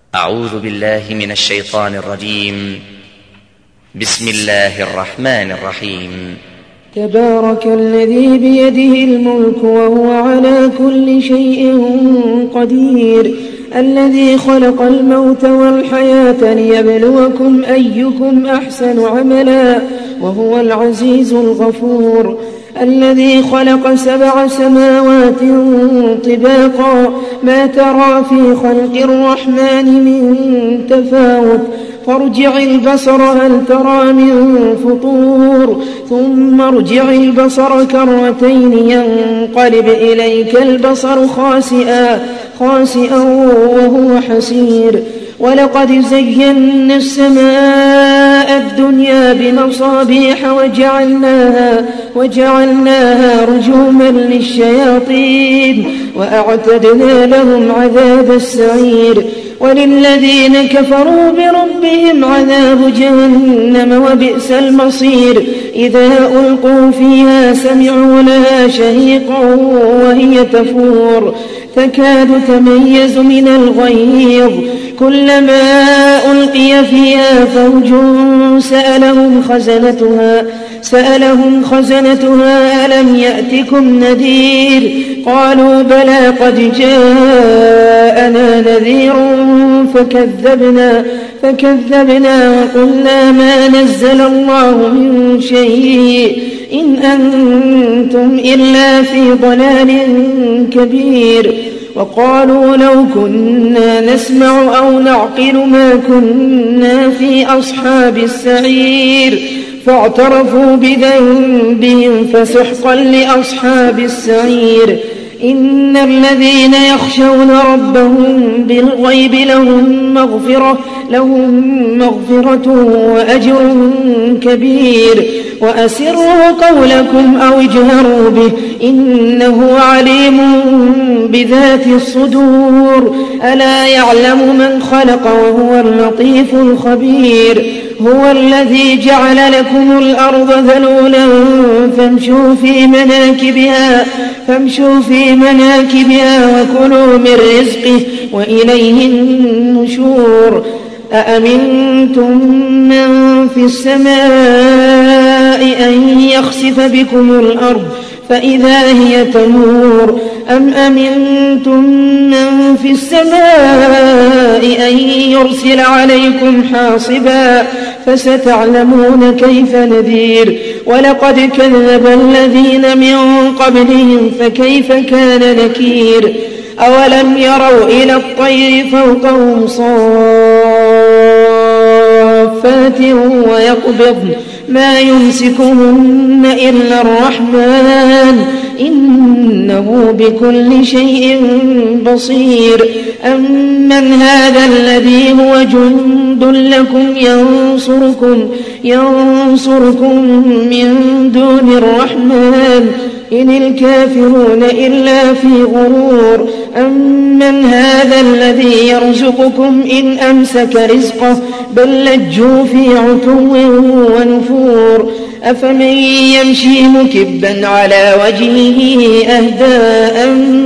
أعوذ بالله من الشيطان الرجيم. بسم الله الرحمن الرحيم. تبارك الذي بيده الملك وهو على كل شيء قدير، الذي خلق الموت والحياة ليبلوكم أيكم أحسن عملا وهو العزيز الغفور، الذي خلق 7 سماوات طباقا ما ترى في خلق الرحمن من تفاوت، فارجع البصر هل ترى من فطور، ثم ارجع البصر كرتين ينقلب إليك البصر خاسئا وهو حسير. ولقد زينا السماء الدنيا بمصابيح وجعلناها رجوما للشياطين وأعتدنا لهم عذاب السعير. وللذين كفروا بربهم عذاب جهنم وبئس المصير، إذا ألقوا فيها سمعوا لها شهيقا وهي تفور تكاد تميز من الغيظ، كلما ألقي فيها فوج سألهم خزنتها ألم يأتكم نذير، قالوا بلى قد جاءنا نذير فكذبنا وقلنا ما نزل الله من شيء إن أنتم إلا في ضلال كبير. وقالوا لو كنا نسمع أو نعقل ما كنا في أصحاب السعير، فاعترفوا بذنبهم فسحقا لأصحاب السعير. إن الذين يخشون ربهم بالغيب لهم مغفرة وأجر كبير. وأسروا قولكم أو اجهروا به إنه عليم بذات الصدور، ألا يعلم من خلق وهو اللطيف الخبير. هو الذي جعل لكم الأرض ذلولا فامشوا في مناكبها وكلوا من رزقه وإليه النشور. أأمنتم من في السماء أن يخسف بكم الأرض فإذا هي تمور، أم أمنتم من في السماء أن يرسل عليكم حاصبا فستعلمون كيف نذير. ولقد كذب الذين من قبلهم فكيف كان نكير. أولم يروا إلى الطير فوقهم صافات ويقبضن ما يمسكهن إلا الرحمن إنه بكل شيء بصير. أمن هذا الذي هو جند لكم ينصركم من دون الرحمن إن الكافرون إلا في غرور. أمن هذا الذي يرزقكم إن أمسك رزقه بل لجوا في عتو ونفور. أفمن يمشي مكبا على وجهه أهدى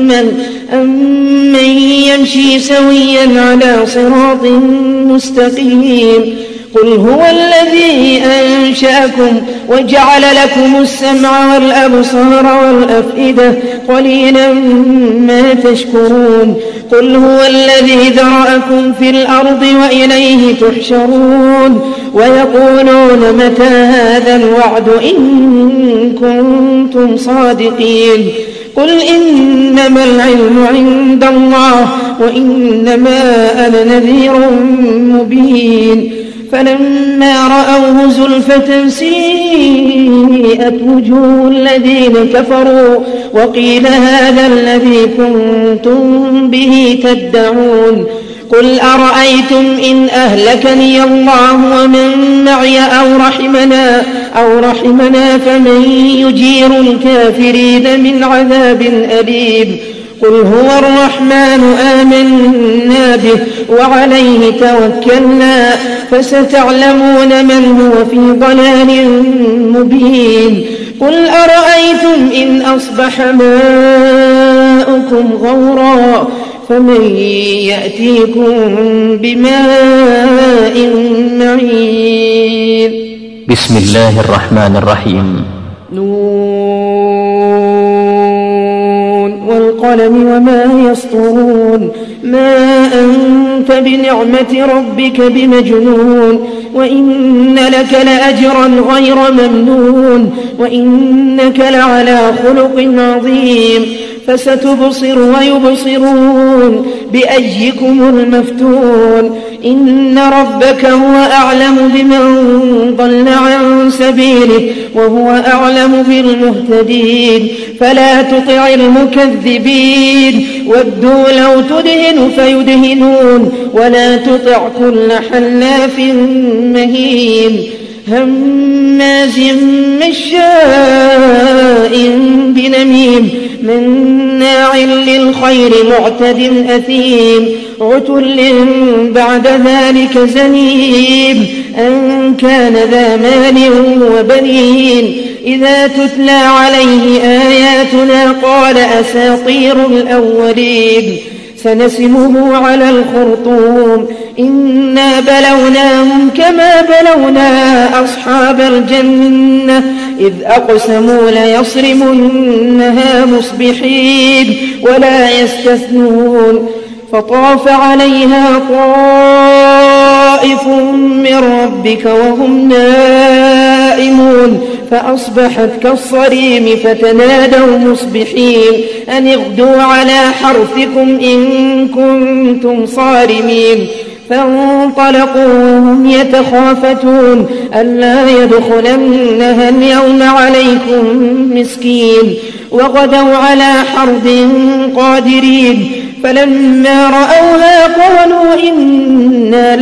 أمن يمشي سويا على صراط مستقيم. قل هو الذي أنشأكم وجعل لكم السمع والأبصار والأفئدة قليلا ما تشكرون. قل هو الذي ذرأكم في الأرض وإليه تحشرون. ويقولون متى هذا الوعد إن كنتم صادقين. قل إنما العلم عند الله وإنما أنا نذير مبين. فلما رأوه زلفة سيئت وجوه الذين كفروا وقيل هذا الذي كنتم به تدعون. قل أرأيتم إن أهلكني الله ومن معي أو رحمنا فمن يجير الكافرين من عذاب أليم. قل هو الرحمن آمنا به وعليه توكلنا فستعلمون من هو في ضلال مبين. قل أرأيتم إن أصبح ماؤكم غورا فمن يأتيكم بماء معين. بسم الله الرحمن الرحيم. نون والقلم وما يسطرون ما أنت بنعمة ربك بمجنون وإن لك لأجرا غير ممنون وإنك لعلى خلق عظيم. فستبصر ويبصرون بأيكم المفتون. إن ربك هو أعلم بمن ضل عن سبيله وهو أعلم بالمهتدين. فلا تطع المكذبين ودوا لو تدهن فيدهنون ولا تطع كل حلاف مهين هماز مشاء بنميم مناع للخير معتد أثيم عتل بعد ذلك زنيم أن كان ذا مال وبنين. إذا تتلى عليه آياتنا قال أساطير الأولين. سنسمه على الخرطوم. إنا بلوناهم كما بلونا أصحاب الجنة إذ أقسموا ليصرمنها مصبحين ولا يستثنون. فطاف عليها طائف من ربك وهم نائمون فأصبحت كالصريم فتنادوا مصبحين أن اغدوا على حرثكم إن كنتم صارمين. فانطلقوا وهم يتخافتون ألا يدخلنها اليوم عليكم مسكين وغدوا على حرد قادرين. فلما رأوها قالوا إنا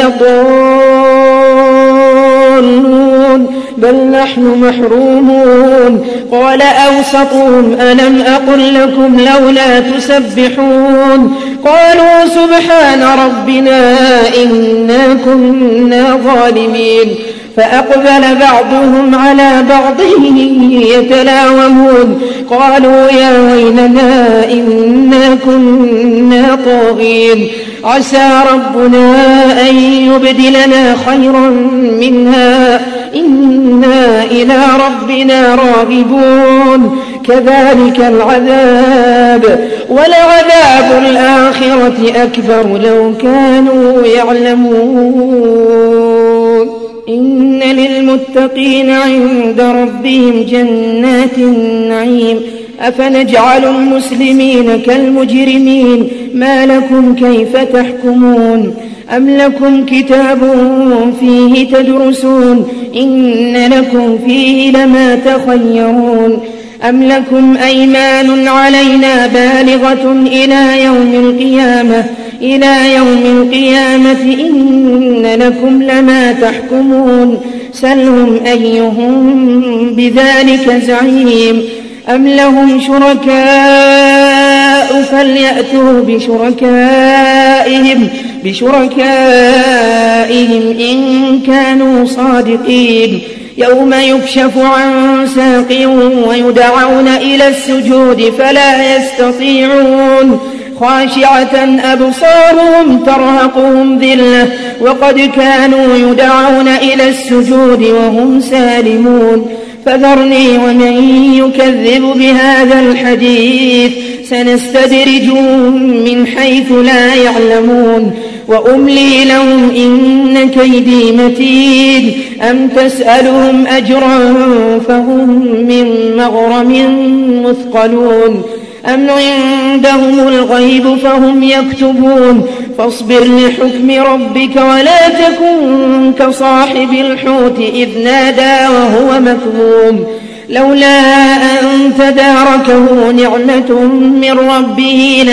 لضالون بل نحن محرومون. قال أوسطهم ألم أقل لكم لولا تسبحون قالوا سبحان ربنا إنا كنا ظالمين. فأقبل بعضهم على بعض يتلاومون قالوا يا ويلنا إنا كنا طاغين. عسى ربنا أن يبدلنا خيرا منها إنا إلى ربنا راغبون. كذلك العذاب ولعذاب الآخرة أكبر لو كانوا يعلمون. إن للمتقين عند ربهم جنات النعيم. أفنجعل المسلمين كالمجرمين ما لكم كيف تحكمون. أم لكم كتاب فيه تدرسون إن لكم فيه لما تخيرون. أم لكم أيمان علينا بالغة إلى يوم القيامة إن لكم لما تحكمون. سلهم أيهم بذلك زعيم. أم لهم شركاء فليأتوا بشركائهم إن كانوا صادقين. يوم يكشف عن ساق ويدعون إلى السجود فلا يستطيعون. خاشعة أبصارهم ترهقهم ذلة وقد كانوا يدعون إلى السجود وهم سالمون. فذرني ومن يكذب بهذا الحديث سنستدرجهم من حيث لا يعلمون وأملي لهم إن كيدي متين. أم تسألهم أجرا فهم من مغرم مثقلون. أم عندهم الغيب فهم يكتبون. فاصبر لحكم ربك ولا تكن كصاحب الحوت إذ نادى وهو مكظوم لولا أن تداركه نعمة من ربه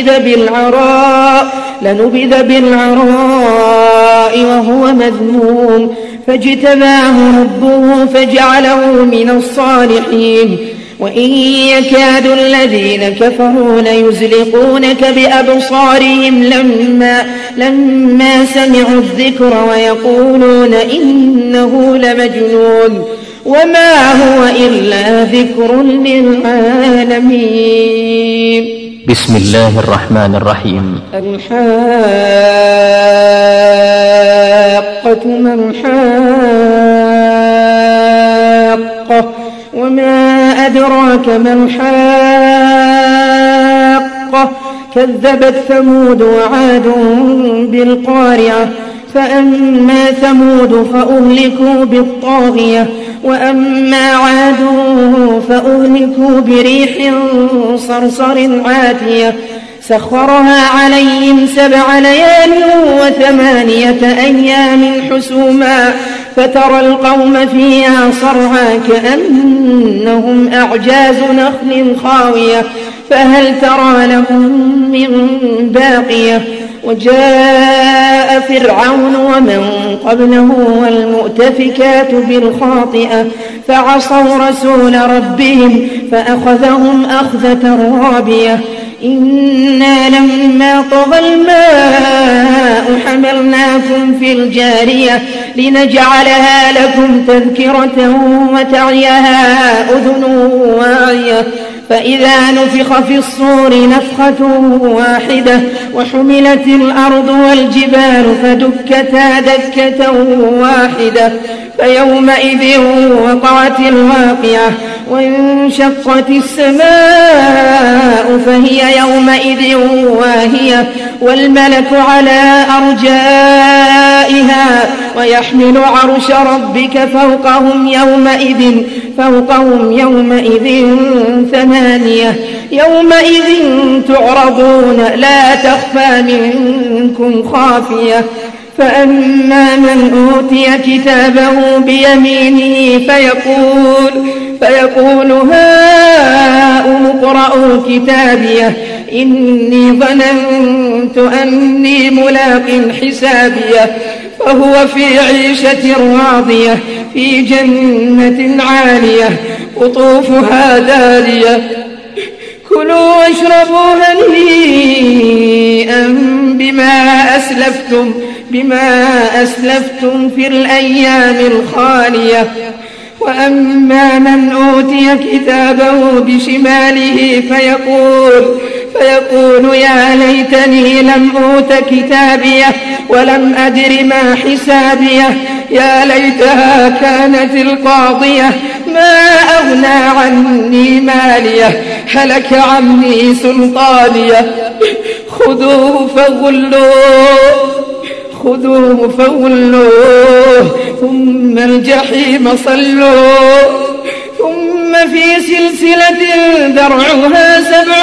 لنبذ بالعراء وهو مذموم. فاجتباه ربه فجعله من الصالحين. وإن يكاد الذين كفروا ليزلقونك بأبصارهم لما سمعوا الذكر ويقولون إنه لمجنون وما هو إلا ذكر للعالمين. بسم الله الرحمن الرحيم. الحاقة ما الحاقة وما أدراك ما الحاقة كذبت ثمود وعاد بالقارعة فأما ثمود فأهلكوا بالطاغية وأما عاد فأهلكوا بريح صرصر عاتية سخرها عليهم 7 ليال و8 أيام حسوما فترى القوم فيها صرعى كأنهم أعجاز نخل خاوية فهل ترى لهم من باقية وجاء فرعون ومن قبله والمؤتفكات بالخاطئة فعصوا رسول ربهم فأخذهم أخذة رابية إنا لما طغى الماء حملناكم في الجارية لنجعلها لكم تذكرة وتعيها أذن واعية فإذا نفخ في الصور نفخة واحدة وحملت الأرض والجبال فدكتا دكة واحدة فيومئذ وقعت الواقعة وانشقت السماء فهي يومئذ واهية والملك على أرجائها ويحمل عرش ربك فوقهم يومئذ 8 يومئذ تعرضون لا تخفى منكم خافية فأما من أوتي كتابه بيمينه فيقول هاؤم اقرءوا كتابيه إني ظننت أني ملاق حسابيه فهو في عيشة راضية في جنة عالية قطوفها دانية كلوا واشربوا هنيئا بما أسلفتم في الأيام الخالية وأما من أوتي كتابه بشماله فيقول يا ليتني لم أوت كتابيه ولم أدر ما حسابيه يا ليتها كانت القاضية ما أغنى عني ماليه هلك عني سلطانيه خذوه فغلوه ثم الجحيم صلوه ثم في سلسلة ذرعها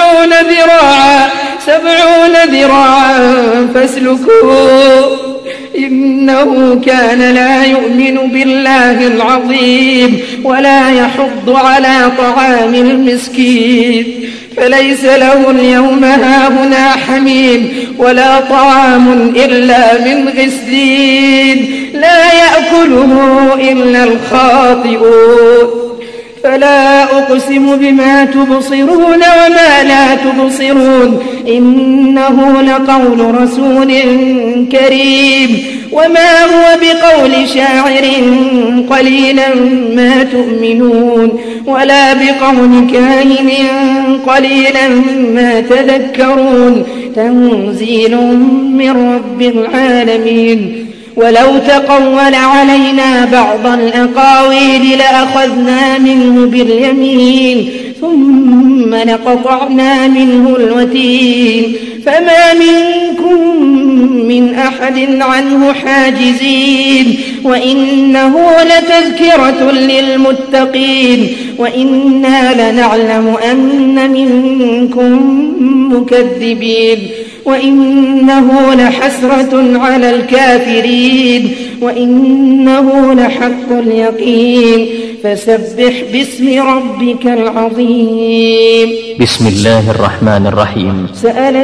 70 ذراعا فاسلكوه إنه كان لا يؤمن بالله العظيم ولا يحض على طعام المسكين فليس له اليوم هاهنا حميم ولا طعام إلا من غسلين لا يأكله إلا الخاطئون فلا أقسم بما تبصرون وما لا تبصرون إنه لقول رسول كريم وما هو بقول شاعر قليلا ما تؤمنون ولا بقول كاهن قليلا ما تذكرون تنزيل من رب العالمين ولو تقول علينا بعض الأقاويل لأخذنا منه باليمين ثم لقطعنا منه الوتين فما منكم من أحد عنه حاجزين وإنه لتذكرة للمتقين وإنا لنعلم أن منكم مكذبين وإنه لحسرة على الكافرين وإنه لحق اليقين فسبح باسم ربك العظيم. بسم الله الرحمن الرحيم. سأل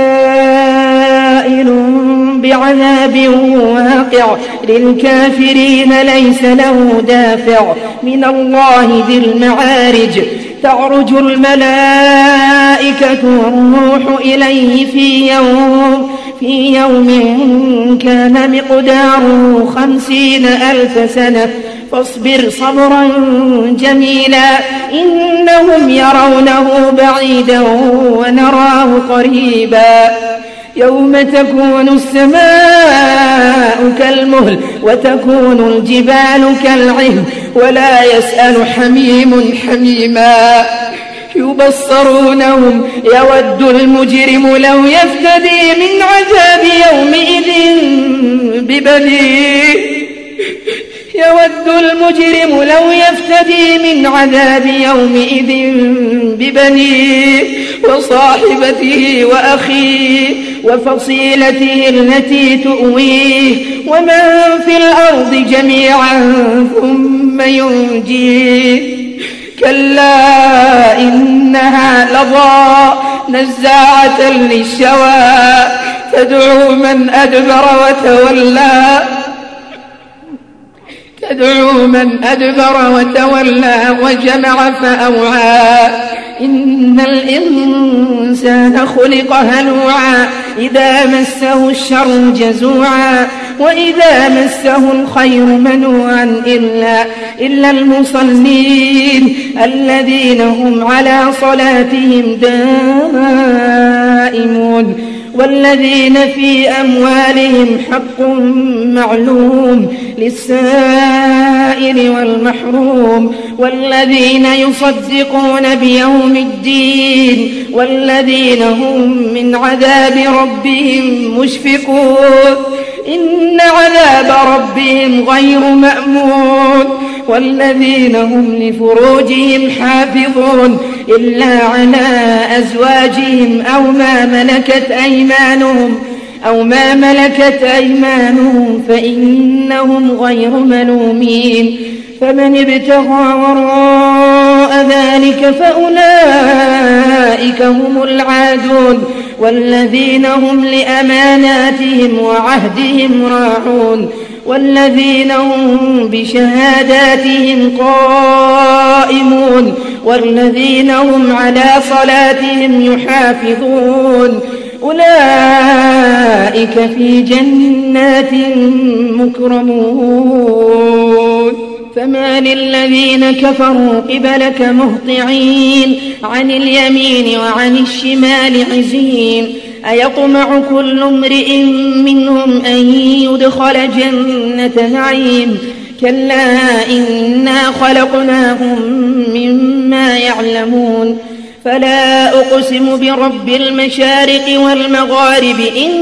سائل بعذاب واقع للكافرين ليس له دافع من الله ذي المعارج تعرج الملائكة والروح إليه في يوم كان مقداره 50,000 سنة فاصبر صبرا جميلا إنهم يرونه بعيدا ونراه قريبا يوم تكون السماء كالمهل وتكون الجبال كالعهن ولا يسأل حميم حميما يبصرونهم يود المجرم لو يفتدي من عذاب يومئذ ببنيه يود المجرم لو يفتدي من عذاب يومئذ ببنيه وصاحبته وأخيه وفصيلته التي تؤويه ومن في الأرض جميعا ثم ينجيه كلا إنها لظى نزاعة للشوى تدعو من أدبر وتولى وجمع فأوعى إن الإنسان خلق هلوعا إذا مسه الشر جزوعا وإذا مسه الخير منوعا إلا المصلين الذين هم على صلاتهم دائمون والذين في أموالهم حق معلوم للسائل والمحروم والذين يصدقون بيوم الدين والذين هم من عذاب ربهم مشفقون إن عذاب ربهم غير مأمون والذين هم لفروجهم حافظون إلا على أزواجهم أو ما ملكت أيمانهم فإنهم غير ملومين فمن ابتغى وراء ذلك فأولئك هم العادون والذين هم لأماناتهم وعهدهم راعون والذين هم بشهاداتهم قائمون والذين هم على صلاتهم يحافظون أولئك في جنات مكرمون فما للذين كفروا قبلك مهطعين عن اليمين وعن الشمال عزين أيطمع كل امرئ منهم أن يدخل جنة نعيم كلا إنا خلقناهم مما يعلمون فلا أقسم برب المشارق والمغارب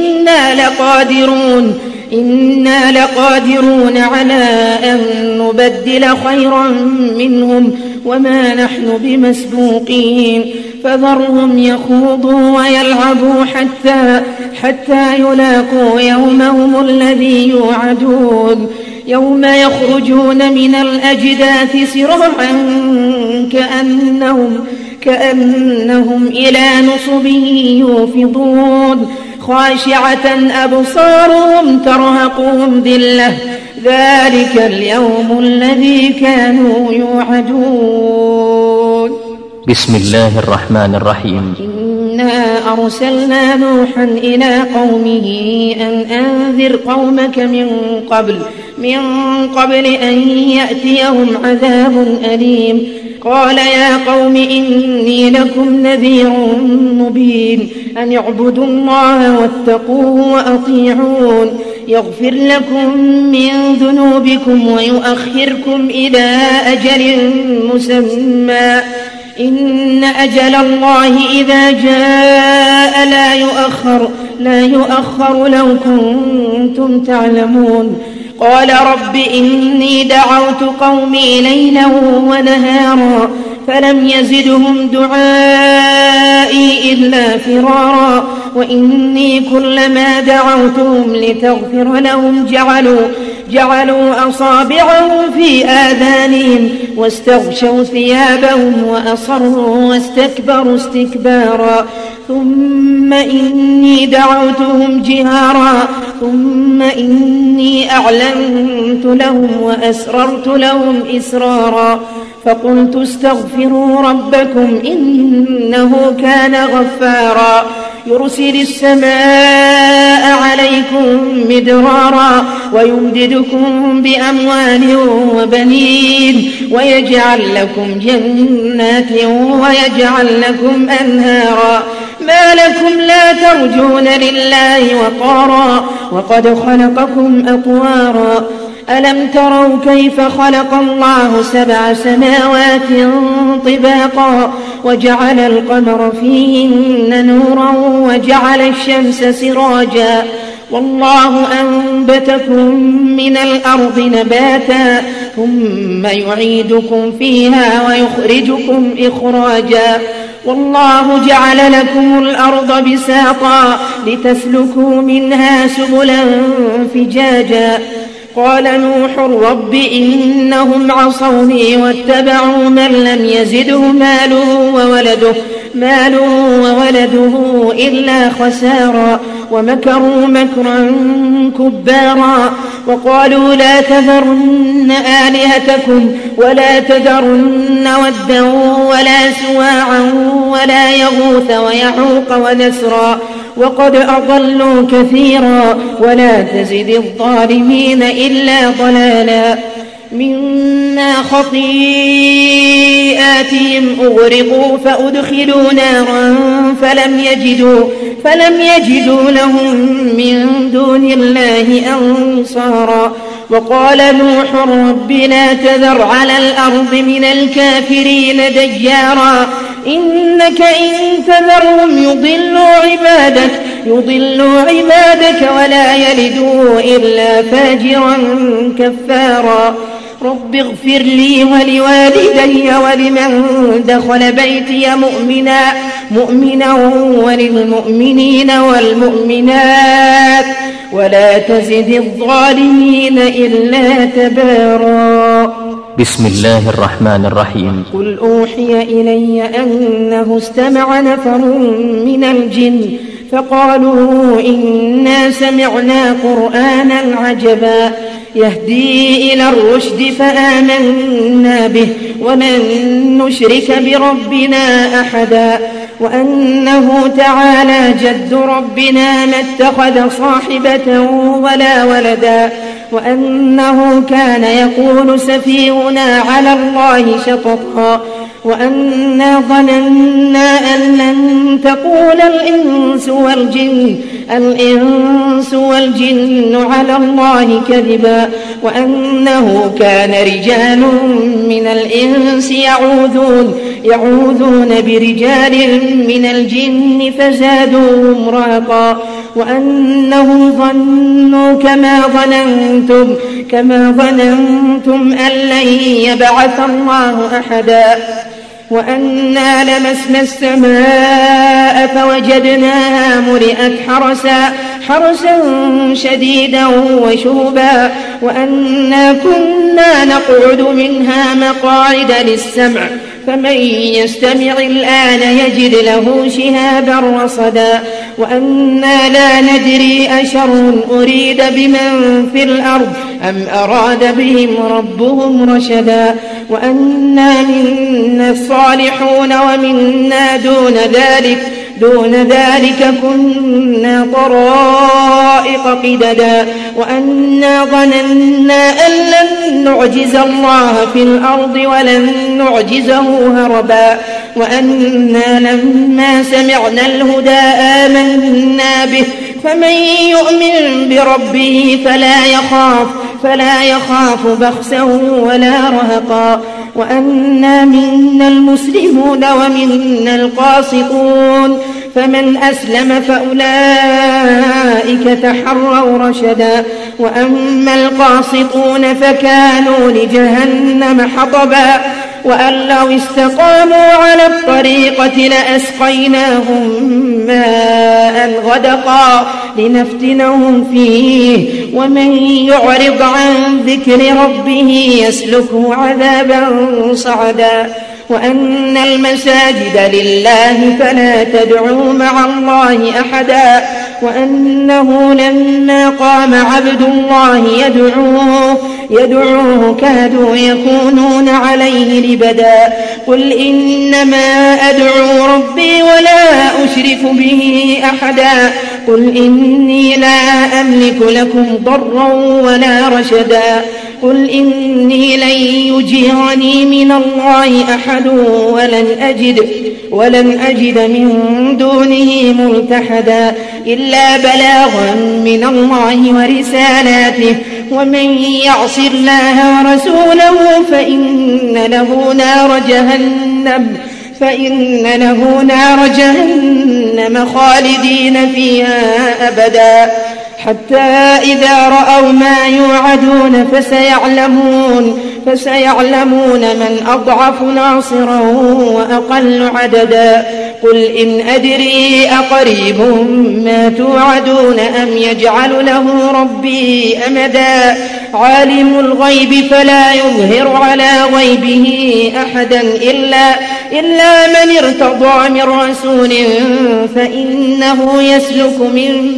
إنا لقادرون على أن نبدل خيرا منهم وما نحن بمسبوقين فذرهم يخوضوا ويلعبوا حتى يلاقوا يومهم الذي يوعدون يوم يخرجون من الأجداث سرعا كأنهم إلى نصب يوفضون خاشعة أبصارهم ترهقهم ذلة ذلك اليوم الذي كانوا يوعدون بسم الله الرحمن الرحيم إنا أرسلنا نوحا إلى قومه أن أنذر قومك من قبل أن يأتيهم عذاب أليم قال يا قوم إني لكم نذير مبين أن اعبدوا الله واتقوه وأطيعون يغفر لكم من ذنوبكم ويؤخركم إلى أجل مسمى إن أجل الله إذا جاء لا يؤخر لو كنتم تعلمون قال رب إني دعوت قومي ليلا ونهارا فلم يزدهم دعائي إلا فرارا وإني كلما دعوتهم لتغفر لهم جعلوا أصابعهم في آذانهم واستغشوا ثيابهم وأصروا واستكبروا استكبارا ثم إني دعوتهم جهارا ثم إني أعلنت لهم وأسررت لهم إسرارا فقلت استغفروا ربكم إنه كان غفارا يرسل السماء عليكم مدرارا ويمددكم بأموال وبنين ويجعل لكم جنات ويجعل لكم أنهارا ما لكم لا ترجون لله وقارا وقد خلقكم أطوارا ألم تروا كيف خلق الله 7 سماوات طباقا وجعل القمر فيهن نورا وجعل الشمس سراجا والله أنبتكم من الأرض نباتا ثم يعيدكم فيها ويخرجكم إخراجا والله جعل لكم الأرض بساطا لتسلكوا منها سبلا فجاجا قال نوح رب إنهم عصوني واتبعوا من لم يزده ماله وولده إلا خسارا ومكروا مكرا كبارا وقالوا لا تذرن آلهتكم ولا تذرن ودا ولا سواعا ولا يغوث ويعوق ونسرا وقد أضلوا كثيرا ولا تزد الظالمين إلا ضلالا مما خطيئاتهم أغرقوا فأدخلوا نارا فلم يجدوا لهم من دون الله أنصارا وقال نوح رب لا تذر على الأرض من الكافرين ديارا إنك إن تذرهم يضلوا عبادك ولا يلدوا إلا فاجرا كفارا رب اغفر لي ولوالدي ولمن دخل بيتي مؤمنا وللمؤمنين والمؤمنات ولا تزد الظالمين إلا تبارا بسم الله الرحمن الرحيم قل أوحي إلي أنه استمع نفر من الجن فقالوا إنا سمعنا قرآنا عجبا يهدي إلى الرشد فآمنا به ولن نشرك بربنا أحدا وأنه تعالى جد ربنا ما اتخذ صاحبة ولا ولدا وأنه كان يقول سفيهنا على الله شططا وأنا ظننا أن لن تقول الإنس والجن على الله كذبا وأنه كان رجال من الإنس يعوذون برجال من الجن فزادوهم رهقا وأنهم ظنوا كما ظننتم أن لن يبعث الله أحدا وأنا لمسنا السماء فوجدناها ملئت حرسا شديدا وشهبا وأنا كنا نقعد منها مقاعد للسمع فمن يستمع الآن يجد له شهابا رصدا وأنا لا ندري أشر أريد بمن في الأرض أم أراد بهم ربهم رشدا وأنا منا الصالحون ومنا دون ذلك كنا طرائق قددا وأنا ظننا أن لن نعجز الله في الأرض ولن نعجزه هربا وأنا لما سمعنا الهدى آمنا به فمن يؤمن بربه فلا يخاف بخسا ولا رهقا وأنا منا المسلمون ومنا القاسطون فمن أسلم فأولئك تحروا رشدا وأما القاسطون فكانوا لجهنم حطبا وأن لو استقاموا على الطريقة لأسقيناهم ماء غدقا لنفتنهم فيه ومن يعرض عن ذكر ربه يسلكه عذابا صعدا وأن المساجد لله فلا تدعوا مع الله أحدا وأنه لما قام عبد الله يدعوه كادوا يكونون عليه لبدا قل إنما أدعو ربي ولا أشرك به أحدا قل إني لا أملك لكم ضرا ولا رشدا قل إني لن يجيرني من الله أحد ولن أجد من دونه ملتحدا إلا بلاغا من الله ورسالاته ومن يعص الله ورسوله فإن له نار جهنم خالدين فيها أبدا حتى إذا رأوا ما يوعدون فسيعلمون من أضعف ناصرا وأقل عددا قل إن أدري أقريب ما توعدون أم يجعل له ربي أمدا عالم الغيب فلا يظهر على غيبه أحدا إلا من ارتضى من رسول فإنه يسلك من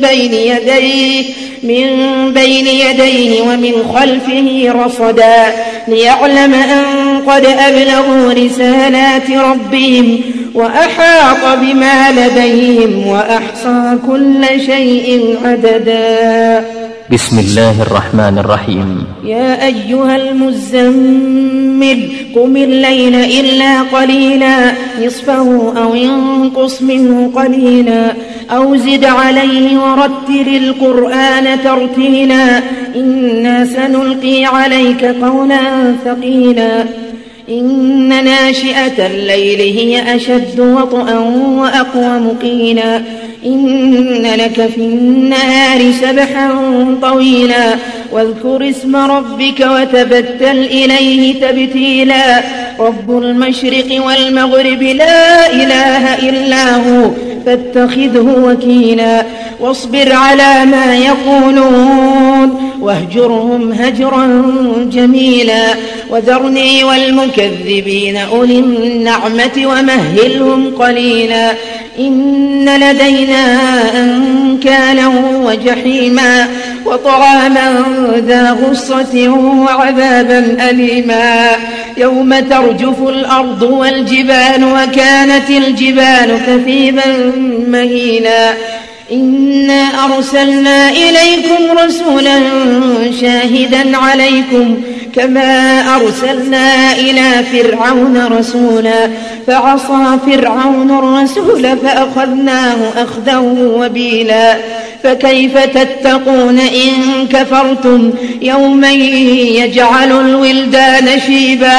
بين يديه ومن خلفه رصدا ليعلم أن قد أبلغوا رسالات ربهم وأحاط بما لديهم وأحصى كل شيء عددا. بسم الله الرحمن الرحيم. يا أيها المزمل قم الليل إلا قليلا نصفه أو انقص منه قليلا أو زد عليه ورتل القرآن ترتيلا إنا سنلقي عليك قولا ثقيلا إن ناشئة الليل هي أشد وطئا وأقوم قيلا إن لك في النهار سبحا طويلا واذكر اسم ربك وتبتل إليه تبتيلا رب المشرق والمغرب لا إله إلا هو فاتخذه وكيلا واصبر على ما يقولون واهجرهم هجرا جميلا وذرني والمكذبين أولي النعمة ومهلهم قليلا إن لدينا أنكالا وجحيما وطعاما ذا غصة وعذابا أليما يوم ترجف الأرض والجبال وكانت الجبال كثيبا مهيلا إنا أرسلنا إليكم رسولا شاهدا عليكم كما أرسلنا إلى فرعون رسولا فعصى فرعون الرسول فأخذناه أخذا وبيلا فكيف تتقون إن كفرتم يوما يجعل الولدان شيبا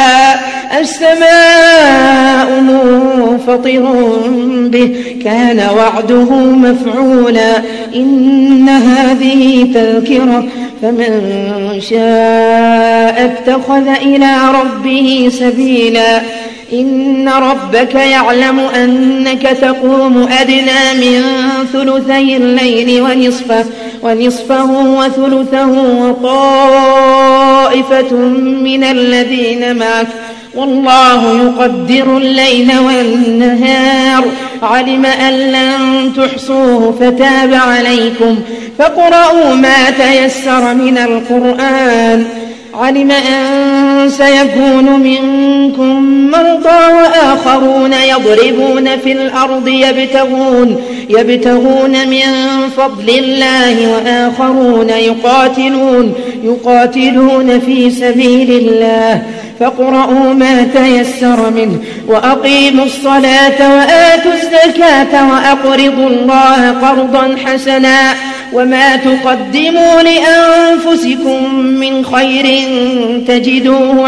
السماء منفطر به كان وعده مفعولا إن هذه تذكرة فمن شاء اتخذ إلى ربه سبيلا إن ربك يعلم أنك تقوم أدنى من ثلثي الليل ونصفه وثلثه وطائفة من الذين معك والله يقدر الليل والنهار علم أن لن تحصوه فتاب عليكم فاقرؤوا ما تيسر من القرآن علم أن سيكون منكم مرضى وآخرون يضربون في الأرض يبتغون من فضل الله وآخرون يقاتلون في سبيل الله فاقرؤوا ما تيسر منه وأقيموا الصلاة وآتوا الزكاة وأقرضوا الله قرضا حسنا وما تقدموا لأنفسكم من خير تجدوه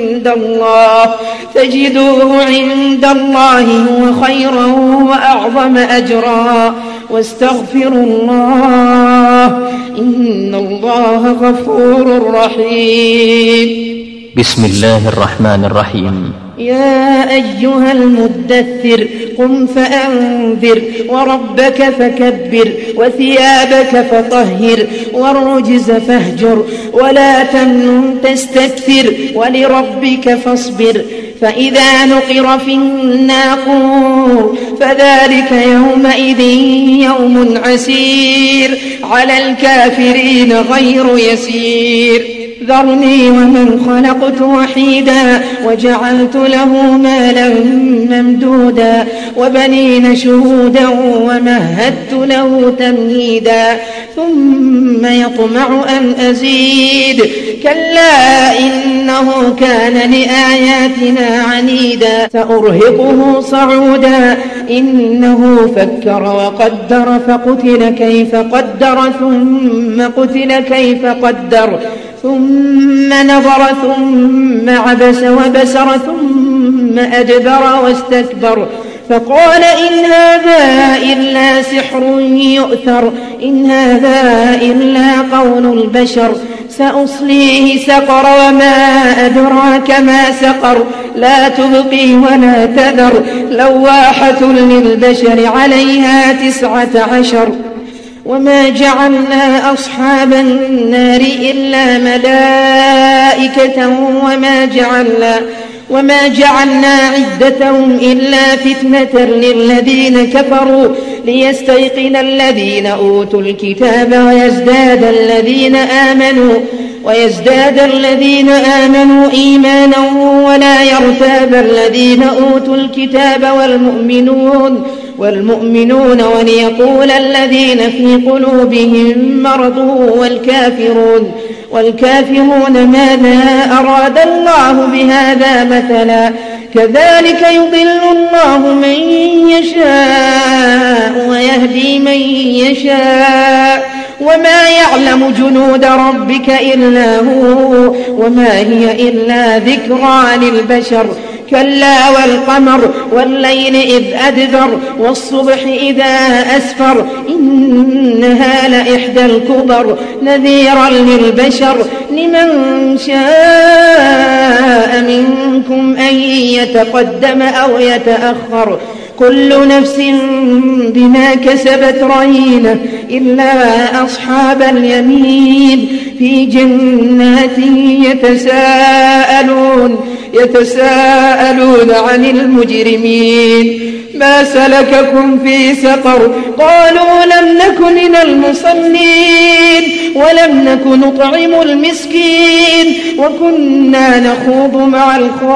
عند الله هو خيرا وأعظم أجرا واستغفروا الله إن الله غفور رحيم. بسم الله الرحمن الرحيم. يا أيها المدثر قم فأنذر وربك فكبر وثيابك فطهر والرجز فاهجر ولا تمنن تستكثر ولربك فاصبر فإذا نقر في الناقور فذلك يومئذ يوم عسير على الكافرين غير يسير ذرني ومن خلقت وحيدا وجعلت له مالا ممدودا وبنين شهودا ومهدت له تمهيدا ثم يطمع أن أزيد كلا إنه كان لآياتنا عنيدا سأرهقه صعودا إنه فكر وقدر فقتل كيف قدر ثم قتل كيف قدر ثم نظر ثم عبس وبسر ثم أدبر واستكبر فقال إن هذا إلا سحر يؤثر إن هذا إلا قول البشر سأصليه سقر وما أدراك ما سقر لا تبقي ولا تذر لواحة للبشر عليها 19 وما جعلنا أصحاب النار إلا ملائكة وما جعلنا عدتهم إلا فتنة للذين كفروا ليستيقن الذين أوتوا الكتاب ويزداد الذين آمنوا إيمانا ولا يرتاب الذين أوتوا الكتاب والمؤمنون وليقول الذين في قلوبهم مرض والكافرون ماذا أراد الله بهذا مثلا كذلك يضل الله من يشاء ويهدي من يشاء وما يعلم جنود ربك إلا هو وما هي إلا ذكرى للبشر كلا والقمر والليل إذ أدبر والصبح إذا أسفر إنها لإحدى الكبر نذيرا للبشر لمن شاء منكم أن يتقدم أو يتأخر كل نفس بما كسبت رهينة إلا أصحاب اليمين في جنات يتساءلون عن المجرمين ما سلككم في سقر قالوا لم نك من المصلين ولم نك نطعم المسكين وكنا نخوض مع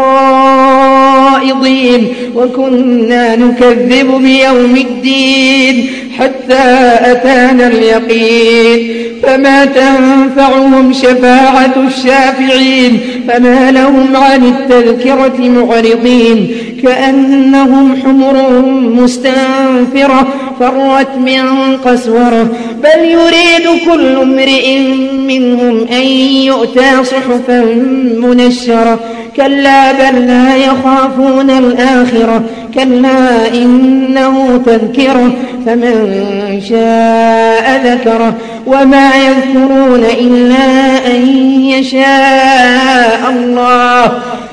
الخائضين وكنا نكذب بيوم الدين حتى أتانا اليقين فما تنفعهم شفاعة الشافعين فما لهم عن التذكرة معرضين كأنهم حمر مستنفرة فرت من قسورة بل يريد كل امرئ منهم أن يؤتى صحفا منشرة كلا بل لا يخافون الآخرة كلا إنه تذكرة فمن شاء ذكره وما يذكرون إلا أن يشاء الله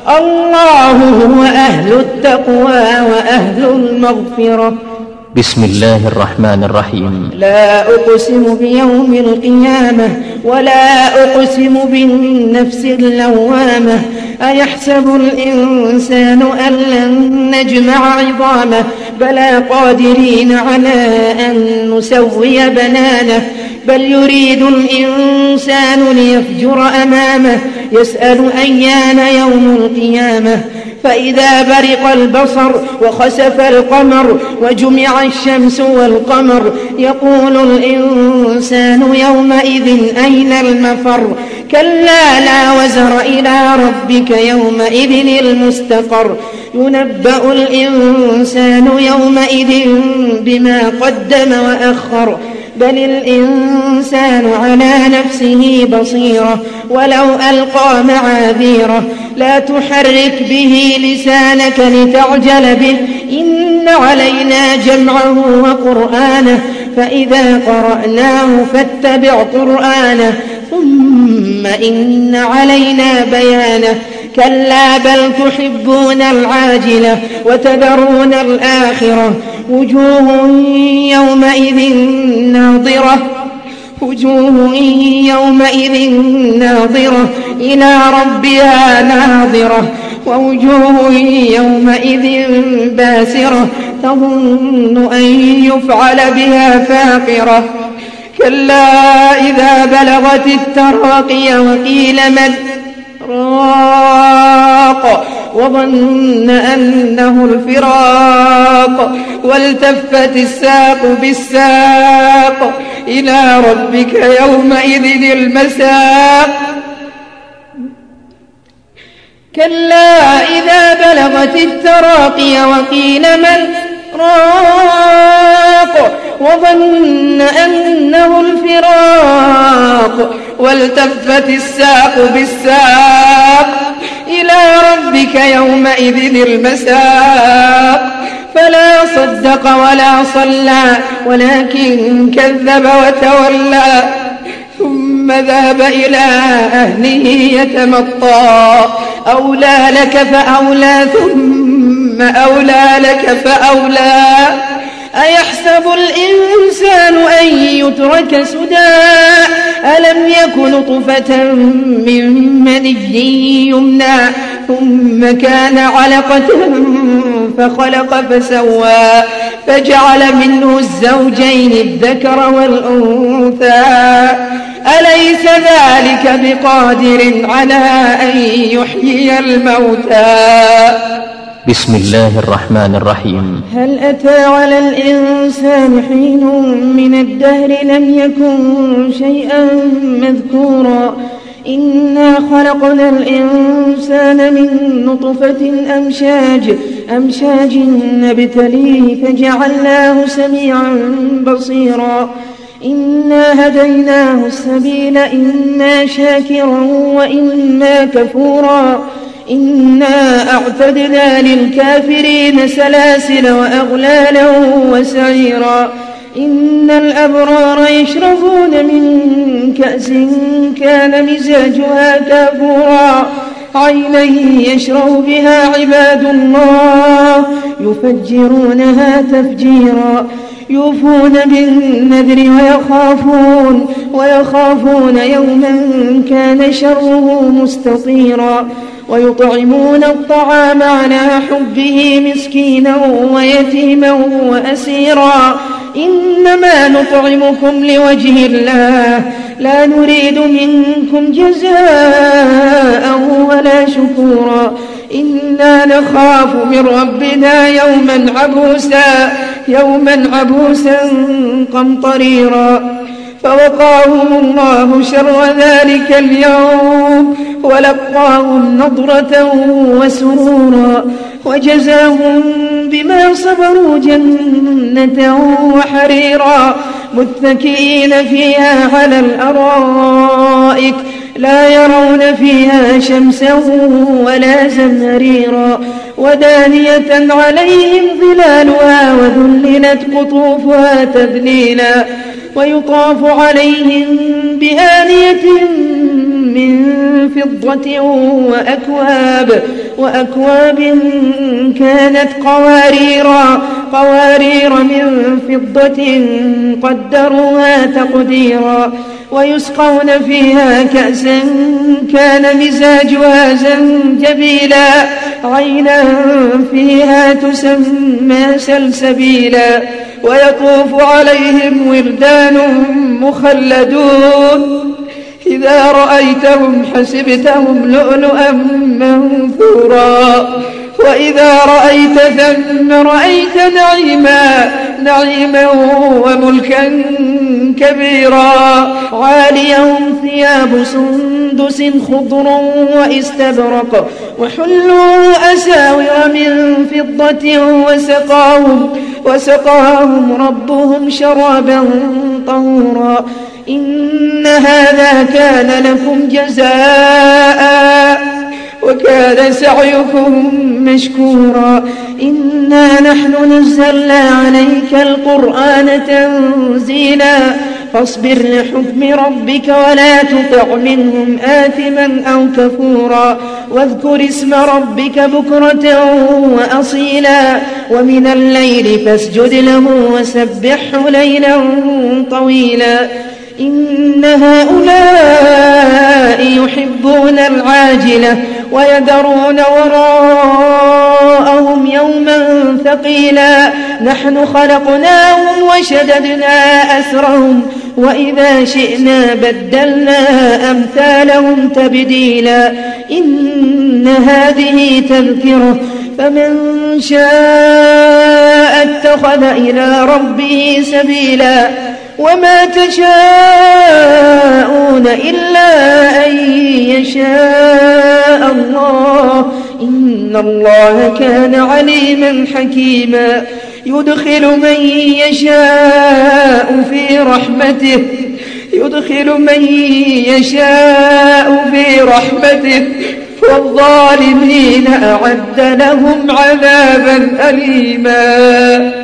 هو أهل التقوى وأهل المغفرة بسم الله الرحمن الرحيم لا أقسم بيوم القيامة ولا أقسم بالنفس اللوامة أيحسب الإنسان أن لن نجمع عظامه بلى قادرين على أن نسوي بنانه بل يريد الإنسان ليفجر أمامه يسأل أيان يوم القيامة فإذا برق البصر وخسف القمر وجمع الشمس والقمر يقول الإنسان يومئذ أين المفر كلا لا وزر إلى ربك يومئذ المستقر ينبأ الإنسان يومئذ بما قدم وأخر بل الإنسان على نفسه بصيرة ولو ألقى معاذيره لا تحرك به لسانك لتعجل به إن علينا جمعه وقرآنه فإذا قرأناه فاتبع قرآنه ثم إن علينا بيانه كلا بل تحبون العاجلة وتذرون الآخرة وجوه يومئذ ناظرة إلى ربها ناظرة ووجوه يومئذ باسرة تظن أن يفعل بها فاقرة كلا إذا بلغت التراقي وقيل من راق وظن أنه الفراق والتفت الساق بالساق إلى ربك يومئذ المساق كلا إذا بلغت التراقي وقيل من راق وظن أنه الفراق والتفت الساق بالساق إلى ربك يومئذ المساق فلا صدق ولا صلى ولكن كذب وتولى ثم ذهب إلى أهله يتمطى أولى لك فأولى ثم أولى لك فأولى أيحسب الإنسان أن يترك سدى ألم يك نطفة من مني يمنى ثم كان علقة فخلق فسوى فجعل منه الزوجين الذكر والأنثى أليس ذلك بقادر على أن يحيي الموتى بسم الله الرحمن الرحيم هل أتى على الإنسان حين من الدهر لم يكن شيئا مذكورا إنا خلقنا الإنسان من نطفة أمشاج نبتليه فجعلناه سميعا بصيرا إنا هديناه السبيل إما شاكرا وإما كفورا إنا أعتدنا للكافرين سلاسل وأغلالا وسعيرا إن الأبرار يشربون من كأس كان مزاجها كافورا عينا يشرب بها عباد الله يفجرونها تفجيرا يوفون بالنذر ويخافون يوما كان شره مستطيرا ويطعمون الطعام على حبه مسكينا ويتيما وأسيرا إنما نطعمكم لوجه الله لا نريد منكم جزاء ولا شكورا إنا نخاف من ربنا يوما عبوسا قمطريرا فوقاهم الله شر ذلك اليوم ولقاهم نضرة وسرورا وجزاهم بما صبروا جنة وحريرا متكئين فيها على الأرائك لا يرون فيها شمسا ولا زمهريرا ودانية عليهم ظلالها وذللت قطوفها تذليلا ويطاف عليهم بآنية من فضة وأكواب كانت قوارير من فضة قدروها تقديرا ويسقون فيها كأسا كان مزاجها زنجبيلا عينا فيها تسمى سلسبيلا ويطوف عليهم ولدان مخلدون إذا رأيتهم حسبتهم لؤلؤا منثورا وإذا رأيت ثم رأيت نعيما وملكا كبيرا عاليهم ثياب سندس خضر واستبرق وحلوا أساور من فضة وسقاهم ربهم شرابا طهورا إن هذا كان لكم جزاء وكان سعيكم مشكورا إنا نحن نزلنا عليك القرآن تنزيلا فاصبر لحكم ربك ولا تطع منهم آثما أو كفورا واذكر اسم ربك بكرة وأصيلا ومن الليل فاسجد له وسبحه ليلا طويلا إن هؤلاء يحبون العاجلة ويذرون وراءهم يوما ثقيلا نحن خلقناهم وشددنا أسرهم وإذا شئنا بدلنا أمثالهم تبديلا إن هذه تذكرة فمن شاء اتخذ إلى ربه سبيلا وما تشاءون إلا أن يشاء الله إن الله كان عليما حكيما يدخل من يشاء في رحمته والظالمين أعد لهم عذابا أليما.